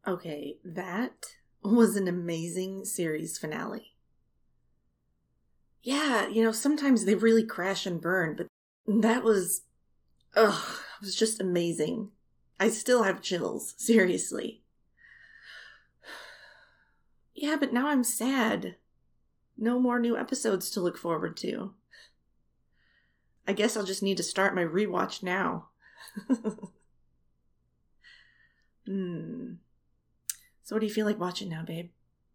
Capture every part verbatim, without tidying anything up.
Okay, that was an amazing series finale. Yeah, you know, sometimes they really crash and burn, but that was, ugh, it was just amazing. I still have chills, seriously. Yeah, but now I'm sad. No more new episodes to look forward to. I guess I'll just need to start my rewatch now. Hmm. So what do you feel like watching now, babe?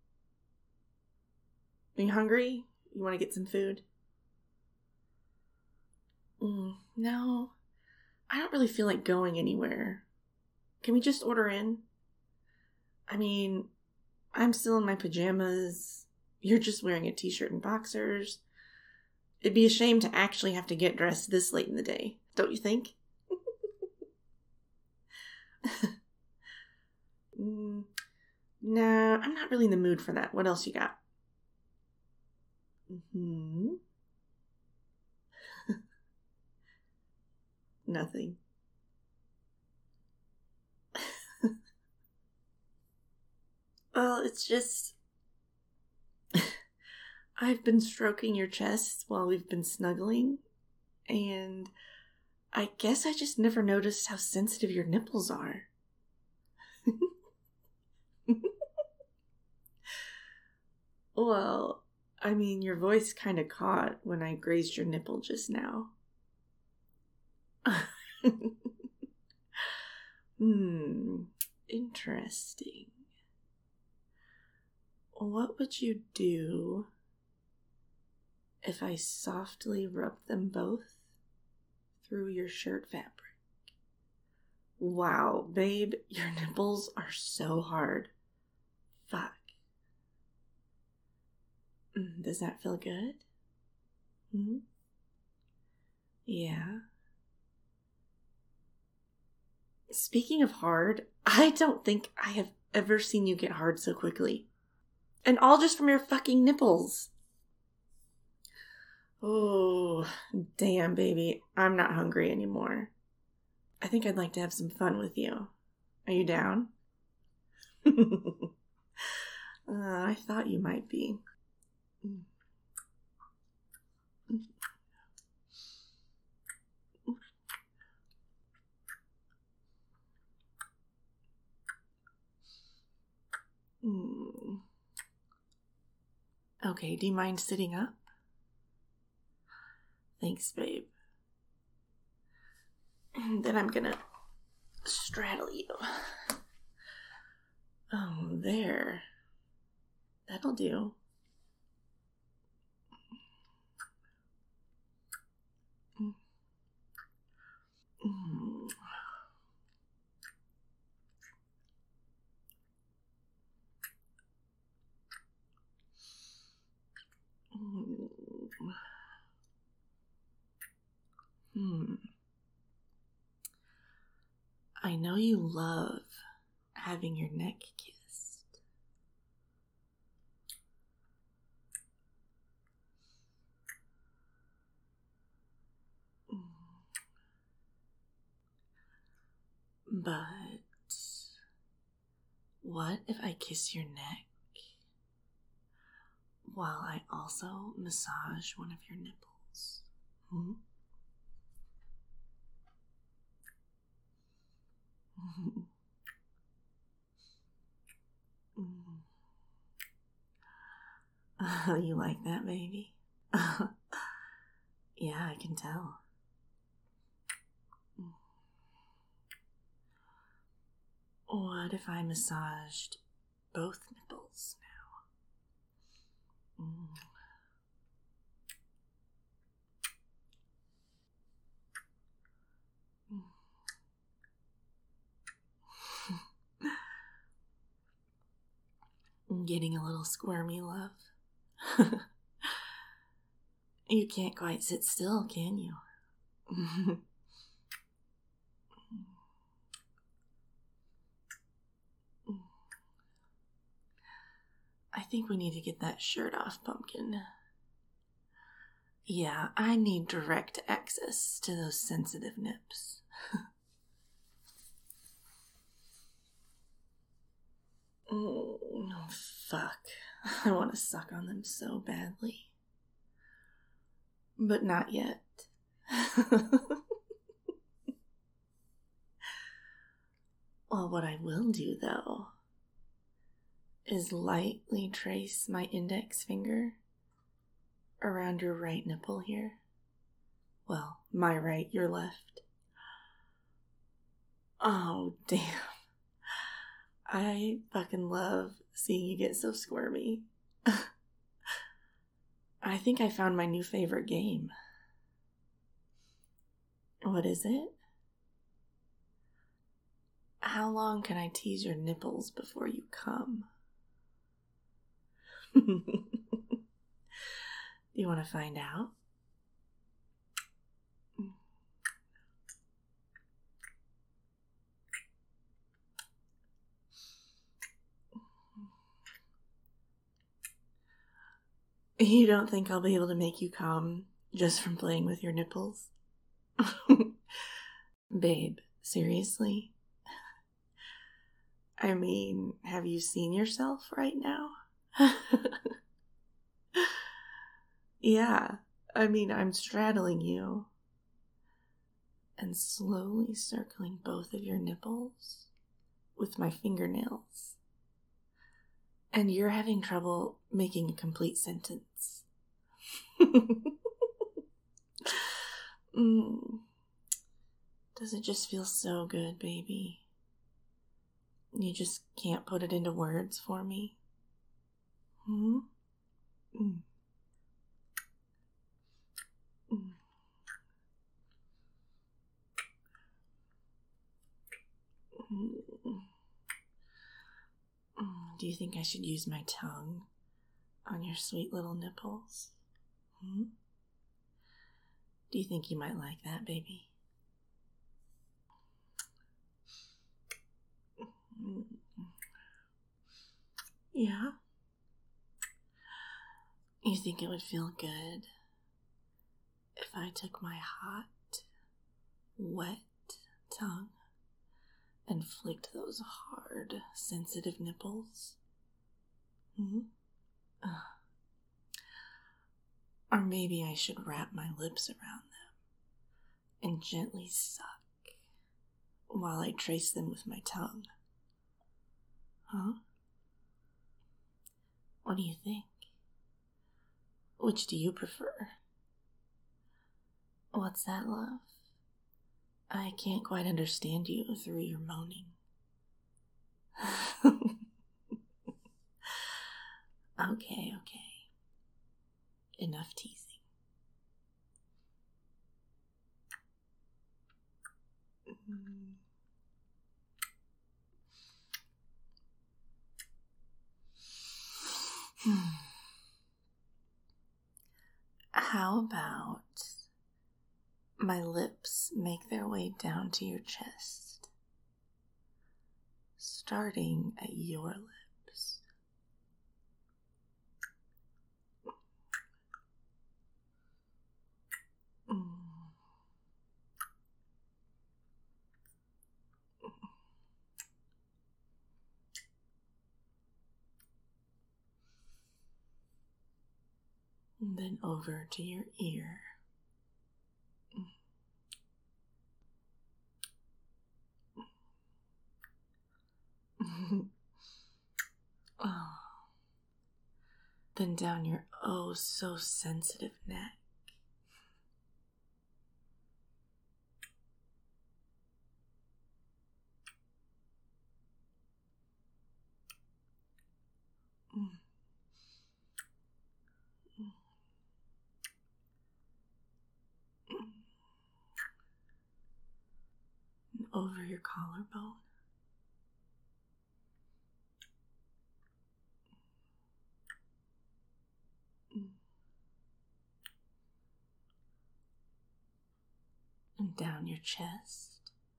Are you hungry? You want to get some food? Mm, no, I don't really feel like going anywhere. Can we just order in? I mean, I'm still in my pajamas. You're just wearing a t-shirt and boxers. It'd be a shame to actually have to get dressed this late in the day, don't you think? mm, nah, I'm not really in the mood for that. What else you got? Hmm. Nothing. Well, it's just... I've been stroking your chest while we've been snuggling, and I guess I just never noticed how sensitive your nipples are. Well, I mean, your voice kind of caught when I grazed your nipple just now. Hmm, interesting. What would you do if I softly rubbed them both through your shirt fabric? Wow, babe, your nipples are so hard. Fuck. Mm, does that feel good? Hmm? Yeah. Speaking of hard, I don't think I have ever seen you get hard so quickly. And all just from your fucking nipples. Oh, damn, baby. I'm not hungry anymore. I think I'd like to have some fun with you. Are you down? uh, I thought you might be. Mm. Okay, do you mind sitting up? Thanks, babe. Then I'm gonna straddle you. Oh, there. That'll do. Mm. Mm. Hmm. I know you love having your neck kissed. But what if I kiss your neck while I also massage one of your nipples? Hmm? Oh, you like that, baby? Yeah, I can tell. What if I massaged both nipples now? Mm. I'm getting a little squirmy, love. You can't quite sit still, can you? I think we need to get that shirt off, Pumpkin. Yeah, I need direct access to those sensitive nips. Oh, fuck. I want to suck on them so badly. But not yet. Well, what I will do, though, is lightly trace my index finger around your right nipple here. Well, my right, your left. Oh, damn. I fucking love seeing you get so squirmy. I think I found my new favorite game. What is it? How long can I tease your nipples before you come? Do you want to find out? You don't think I'll be able to make you come just from playing with your nipples? Babe, seriously? I mean, have you seen yourself right now? Yeah, I mean, I'm straddling you and slowly circling both of your nipples with my fingernails. And you're having trouble making a complete sentence. mm. Does it just feel so good, baby? You just can't put it into words for me? Hmm? Mm. Mm. Mm. Do you think I should use my tongue on your sweet little nipples? Hmm? Do you think you might like that, baby? Yeah? You think it would feel good if I took my hot, wet tongue and flicked those hard, sensitive nipples? Hmm? Uh. Or maybe I should wrap my lips around them and gently suck while I trace them with my tongue. Huh? What do you think? Which do you prefer? What's that, love? I can't quite understand you through your moaning. Okay, okay. Enough teasing. How about my lips make their way down to your chest, starting at your lips? Mm. And then over to your ear. Oh. Then down your oh so sensitive neck. Mm. Mm. Mm. Over your collarbone. Mm. And down your chest.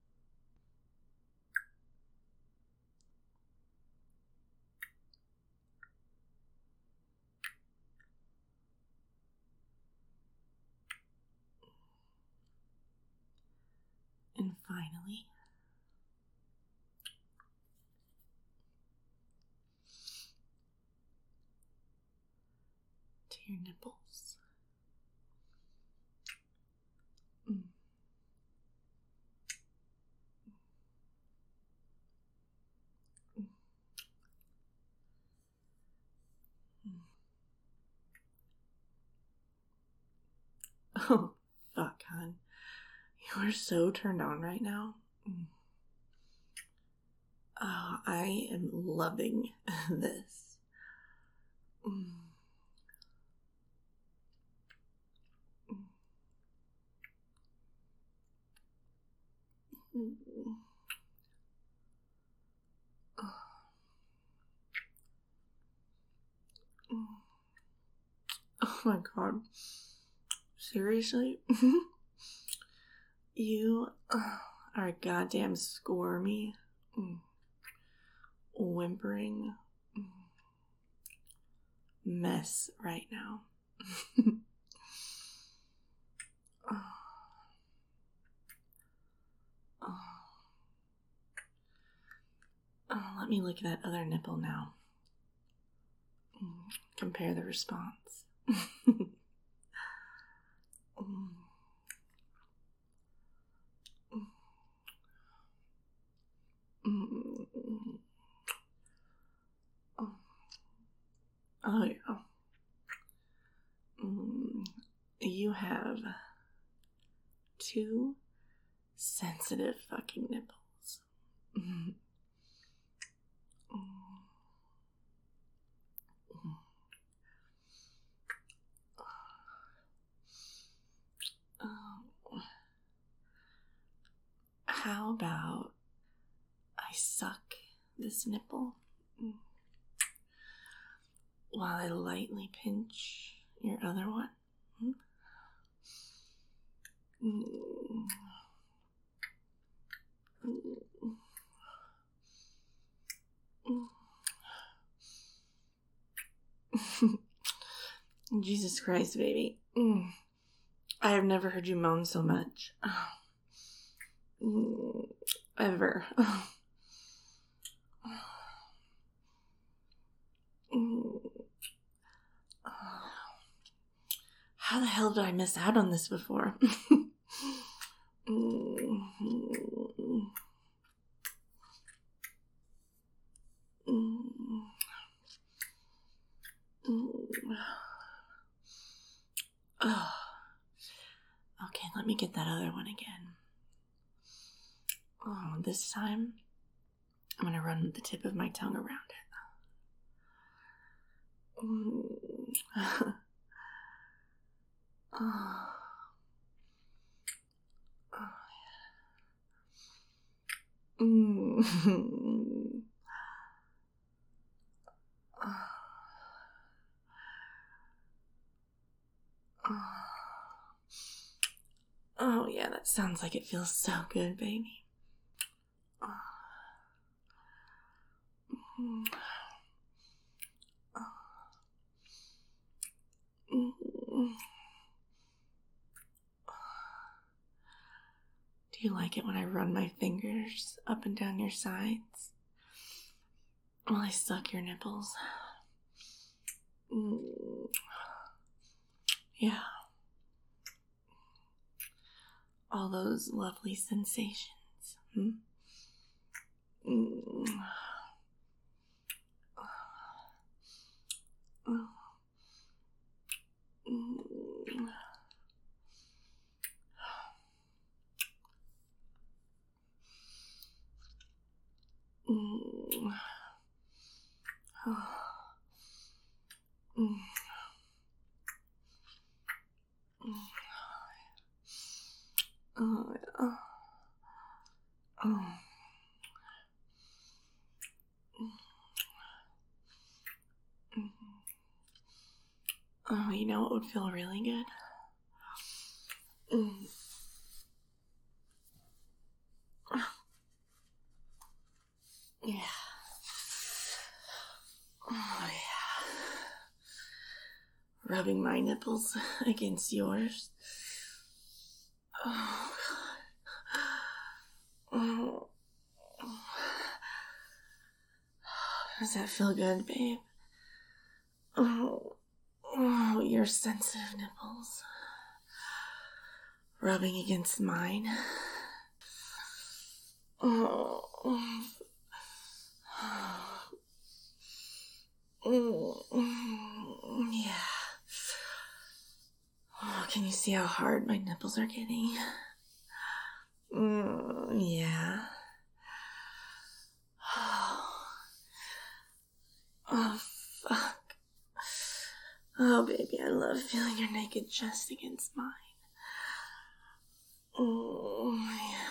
And finally, your nipples. Mm. Oh, fuck, hon. You are so turned on right now. Mm. Oh, I am loving this. Mm. Mm. Oh my god. Seriously? You are goddamn squirmy, whimpering mess right now. Oh. Oh. Oh, let me look at that other nipple now. Compare the response. Oh, yeah. You have two sensitive fucking nipples. How about I suck this nipple while I lightly pinch your other one? Jesus Christ, baby. I have never heard you moan so much. Ever. How the hell did I miss out on this before? Oh. Okay, let me get that other one again. Oh, this time I'm gonna run the tip of my tongue around it. Mm. Oh. Oh. Mm. Oh, yeah, that sounds like it feels so good, baby. Do you like it when I run my fingers up and down your sides while I suck your nipples? Yeah. All those lovely sensations. Hmm? Mm. Mm. Mm. Mm. Mm. Oh, yeah. Oh. Oh, you know what would feel really good? Mm. Yeah. Oh, yeah. Rubbing my nipples against yours. Oh, God. Oh. Does that feel good, babe? Oh. Oh, your sensitive nipples rubbing against mine. Oh. Yeah. Oh, can you see how hard my nipples are getting? Mm, yeah. Oh. Oh, fuck. Oh, baby, I love feeling your naked chest against mine. Oh, yeah.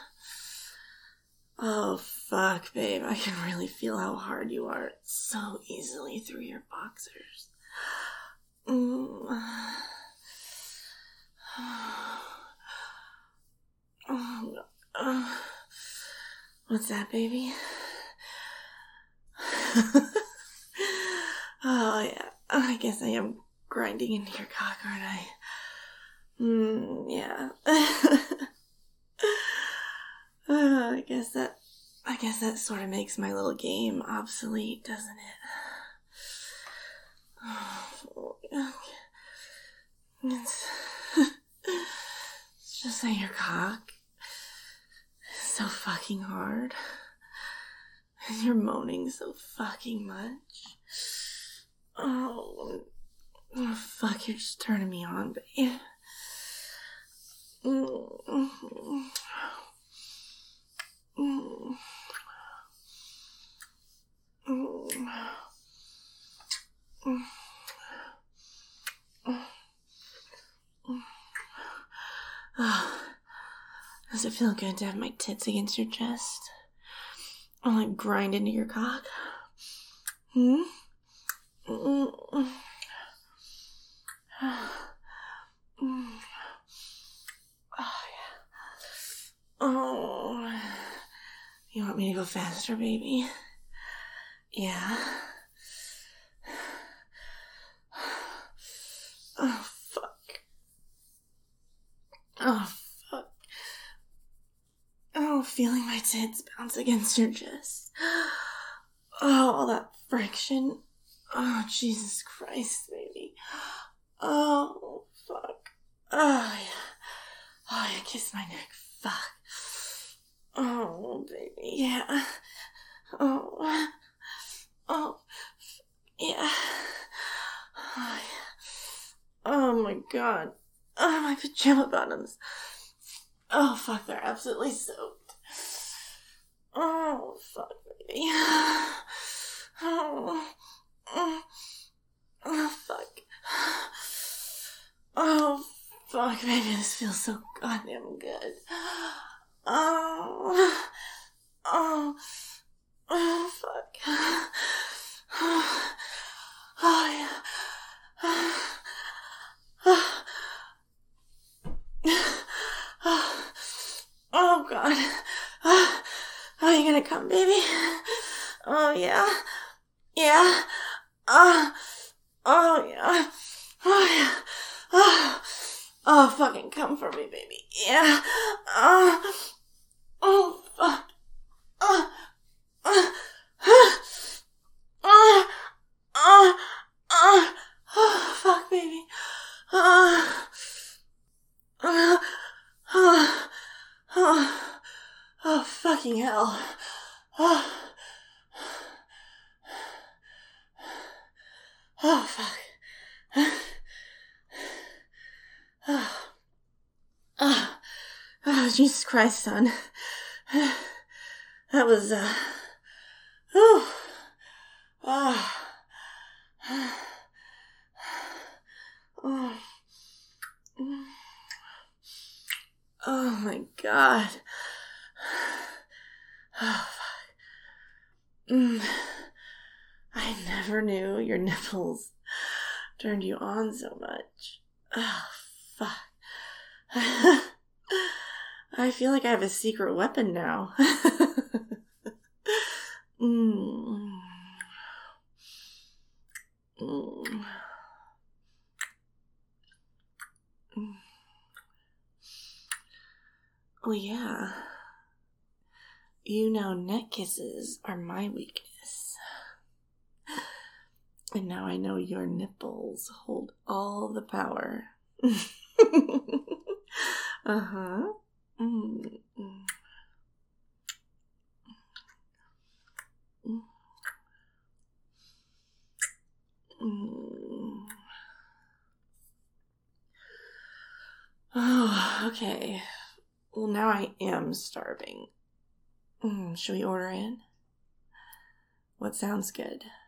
Oh, fuck, babe. I can really feel how hard you are so easily through your boxers. Mm. Oh, oh. What's that, baby? Oh, yeah. I guess I am grinding into your cock, aren't I? Mm, yeah. uh, I guess that, I guess that sort of makes my little game obsolete, doesn't it? Oh, it's, it's just that your cock is so fucking hard. And you're moaning so fucking much. Oh, oh fuck, you're just turning me on, babe. Mm. Mm. Mm. Oh, does it feel good to have my tits against your chest? Or like grind into your cock? Hmm? Mm. Mm. Oh, yeah. Oh. You want me to go faster, baby? Yeah. Oh, fuck. Oh, fuck. Oh, feeling my tits bounce against your chest. Oh, all that friction. Oh, Jesus Christ, baby. Oh, fuck. Oh, yeah. Oh, yeah, kiss my neck. Fuck. Oh, baby, yeah. Oh, oh, yeah. Oh, yeah. Oh, my God. Oh, my pajama bottoms. Oh, fuck, they're absolutely soaked. Oh, fuck, baby. Oh, oh, oh, fuck. Oh, fuck, baby, this feels so goddamn good. Oh, oh, oh, fuck. Oh, oh yeah. Oh, oh, oh, God. Oh, are you gonna come, baby? Oh, yeah. Yeah. Oh, oh, yeah. Oh, yeah. Oh, oh, fucking come for me, baby. Yeah. Oh, oh, fuck. Oh, oh, oh, oh, oh, oh, oh, fuck, baby. Oh, oh, oh, oh, oh, fucking hell. Oh, oh, fuck. Oh, oh, oh, Jesus Christ, son. That was, uh, oh, oh, oh, oh my God. Oh, fuck. Mm. I never knew your nipples turned you on so much. Oh, fuck. I feel like I have a secret weapon now. mm. Mm. Oh, yeah. You know neck kisses are my weakness. And now I know your nipples hold all the power. Uh-huh. Mm. Mm. Mm. Oh, okay. Well, now I am starving. Mm, should we order in? What sounds good?